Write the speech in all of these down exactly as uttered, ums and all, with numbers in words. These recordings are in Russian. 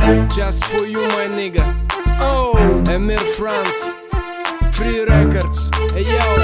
Just for you, my nigga. Oh, Эмир Франц, Free Records. Эй, йоу.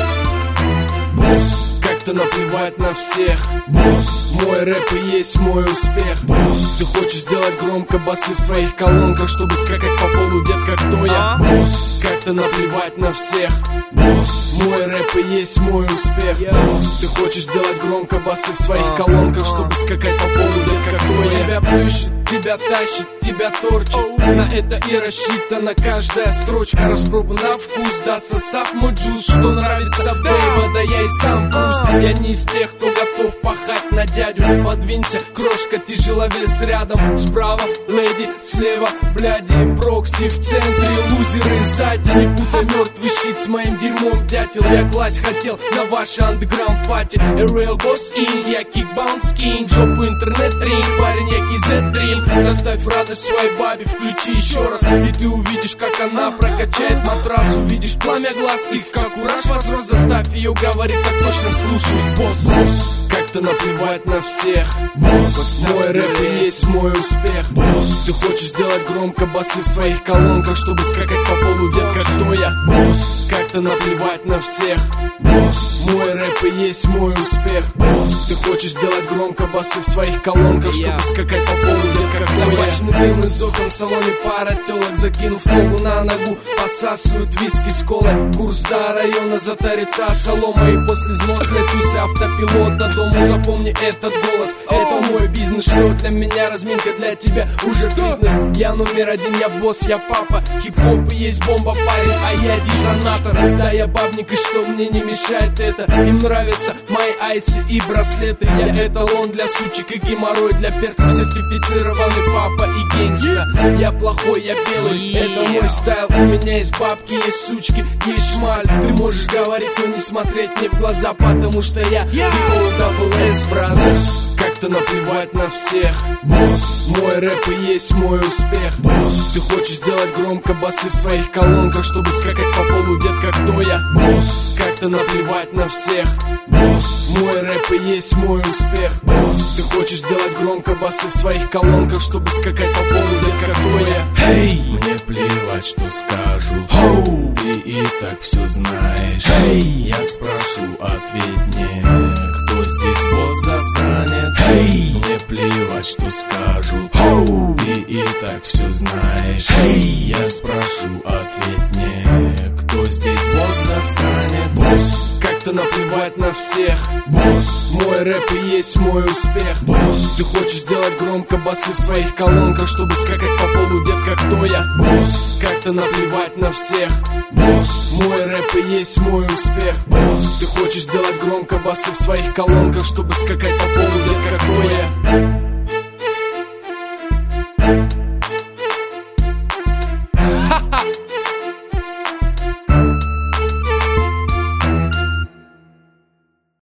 Босс, как-то наплевать на всех. Босс, мой рэп и есть мой успех. Босс, ты хочешь сделать громко басы в своих колонках, чтобы скакать по полу, детка, кто я? Босс, как-то наплевать на всех. Босс, мой рэп и есть мой успех. Босс, ты хочешь сделать громко басы в своих колонках, чтобы скакать по полу, детка, кто я? Тебя плющит, тебя тащит, тебя торчит. На это и рассчитана каждая строчка. Распробован на вкус, да, сосав мой джуз. Что нравится, бейба, да я и сам Брус. Я не из тех, кто готов пахать на дядю. Подвинься, крошка, тяжеловес рядом. Справа, леди, слева, бляди, прокси. В центре лузеры сзади. Не путай мертвый щит с моим дерьмом, дятел. Я класть хотел на ваши андеграунд пати. Real Boss Inc, я Kickbounce King. Жопу интернет-ринг, парень, я кизет-дрим. Доставь радость своей бабе, включи еще раз, и ты увидишь, как она прокачает матрас. Увидишь пламя глаз их, как кураж возрос. Заставь ее говорить, так точно слушаюсь, босс. Босс, как-то наплевать на всех. Босс, мой рэп и есть мой успех. Босс, ты хочешь сделать громко басы в своих колонках, чтобы скакать по полу, детка, кто я? Босс, как-то наплевать на всех. Босс, мой рэп и есть мой успех. Босс, ты хочешь сделать громко басы в своих колонках, чтобы скакать по полу, детка, кто я? Табачный дым из окон, в салоне пара телок, закинув ногу на ногу, посасывают виски с колой. Курс до района затарится солома, и после злостной тусы автопилот до дому. Запомни этот голос, это мой бизнес. Что для меня разминка, для тебя уже фитнес. Я номер один, я босс, я папа. Хип-хоп и есть бомба, парень, а я детонатор. Да, я бабник, и что мне не мешает это? Им нравятся мои айсы и браслеты. Я эталон для сучек и геморрой для перцев. Сертифицированный папа и гейнгста. Я плохой, я белый, yeah. это мой стайл. У меня есть бабки, есть сучки, есть шмаль. Ты можешь говорить, но не смотреть мне в глаза, потому что я би о дабл эс, бразерс. Как-то наплевать на всех. Босс, мой рэп и есть мой успех. Босс, ты хочешь сделать громко басы в своих колонках, чтобы скакать по полу, детка, кто я? Босс, как-то наплевать на всех. Босс, мой рэп и есть мой успех. Босс, ты хочешь сделать громко басы в своих колонках, чтобы скакать по полу, детка, кто я? Эй, мне плевать, что скажу. Хоу, ты и так все знаешь. Эй, я спрошу, ответь мне, кто здесь босс, засранец? Эй, мне плевать, что скажу. Хоу, ты и так все знаешь. Эй, я спрошу, ответь мне, кто здесь босс, засранец? Босс, как-то наплевать на всех. Босс, мой рэп и есть мой успех. Босс, ты хочешь сделать громко басы в своих колонках, чтобы скакать по полу, детка, кто я? Босс, как-то наплевать на всех. Босс, мой рэп и есть мой успех. Босс, ты хочешь сделать громко басы в своих колонках, чтобы скакать по полу, детка, кто я?